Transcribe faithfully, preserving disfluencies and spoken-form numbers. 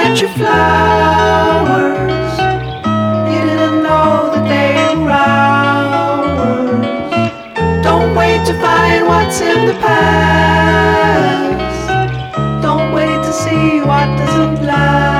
plant your flowers. You didn't know that they were ours. Don't wait to find what's in the past. Don't wait to see what doesn't last.